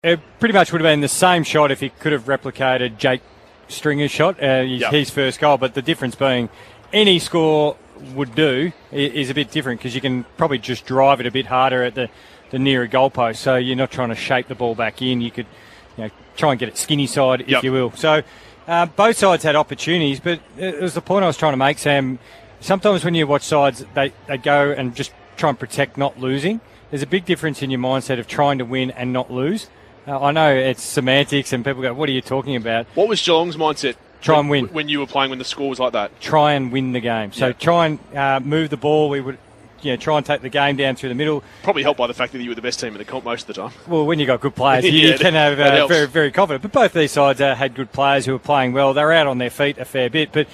It pretty much would have been the same shot if he could have replicated Jake Stringer's shot, his first goal, but the difference being any score would do is a bit different because you can probably just drive it a bit harder at the nearer goalpost, so you're not trying to shape the ball back in. You could try and get it skinny side, if you will. So both sides had opportunities, but it was the point I was trying to make, Sam. Sometimes when you watch sides, they go and just try and protect not losing. There's a big difference in your mindset of trying to win and not lose. I know it's semantics and people go, what are you talking about? What was Geelong's mindset? Try and win. When you were playing when the score was like that? Try and win the game. So try and move the ball. We would try and take the game down through the middle. Probably helped by the fact that you were the best team in the comp most of the time. Well, when you've got good players, you can have very, very confident. But both these sides had good players who were playing well. They were out on their feet a fair bit. But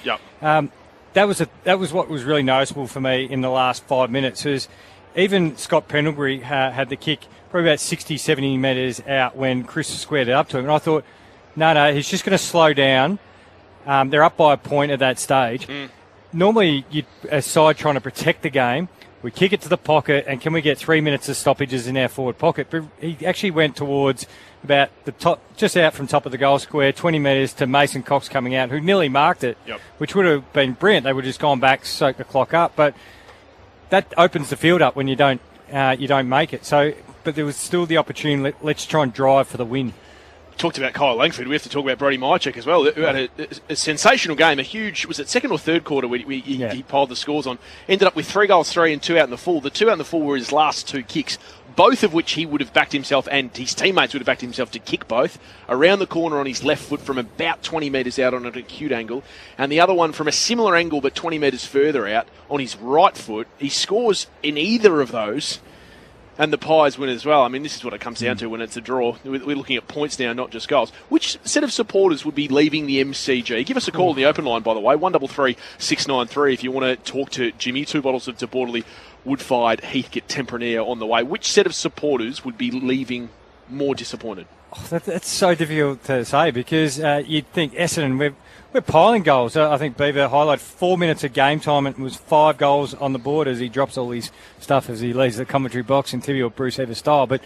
that was what was really noticeable for me in the last 5 minutes. Was even Scott Pendlebury had the kick probably about 60, 70 metres out when Chris squared it up to him. And I thought, no, he's just going to slow down. They're up by a point at that stage. Normally, a side trying to protect the game, we kick it to the pocket, and can we get 3 minutes of stoppages in our forward pocket? But he actually went towards about the top, just out from top of the goal square, 20 metres to Mason Cox coming out, who nearly marked it, which would have been brilliant. They would have just gone back, soak the clock up. But that opens the field up when you don't make it. So, but there was still the opportunity. Let's try and drive for the win. Talked about Kyle Langford. We have to talk about Brody Mychek as well, who had a sensational game, a huge, was it second or third quarter he piled the scores on. Ended up with 3 goals, 3 and 2 out in the full. The 2 out in the full were his last 2 kicks, both of which he would have backed himself and his teammates would have backed himself to kick both. Around the corner on his left foot from about 20 metres out on an acute angle, and the other one from a similar angle but 20 metres further out on his right foot. He scores in either of those. And the Pies win as well. I mean, this is what it comes down to when it's a draw. We're looking at points now, not just goals. Which set of supporters would be leaving the MCG? Give us a call on the open line, by the way, 133 693 if you want to talk to Jimmy. 2 bottles of De Bordeley, Woodfide, Heathcote, Tempranillo on the way. Which set of supporters would be leaving more disappointed? Oh, that's so difficult to say because you'd think Essendon, we're piling goals. I think Beaver highlighted 4 minutes of game time and it was 5 goals on the board as he drops all his stuff as he leaves the commentary box in Tibby or Bruce Evers style. But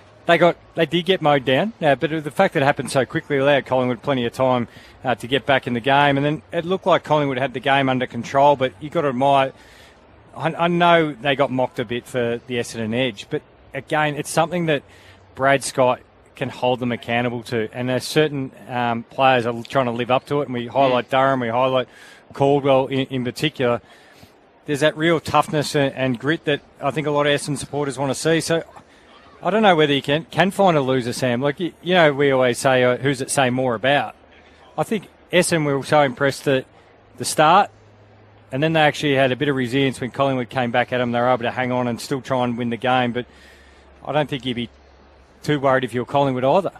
they did get mowed down. But the fact that it happened so quickly allowed Collingwood plenty of time to get back in the game. And then it looked like Collingwood had the game under control, but you've got to admire, I know they got mocked a bit for the Essendon edge, but again, it's something that Brad Scott can hold them accountable to, and there's certain players are trying to live up to it, and we highlight Durham, we highlight Caldwell in particular. There's that real toughness and grit that I think a lot of Essendon supporters want to see. So I don't know whether you can find a loser, Sam. Like, we always say, who's it say more about? I think Essendon were so impressed at the start, and then they actually had a bit of resilience when Collingwood came back at them. They were able to hang on and still try and win the game, but I don't think you'd be too worried if you're Collingwood either.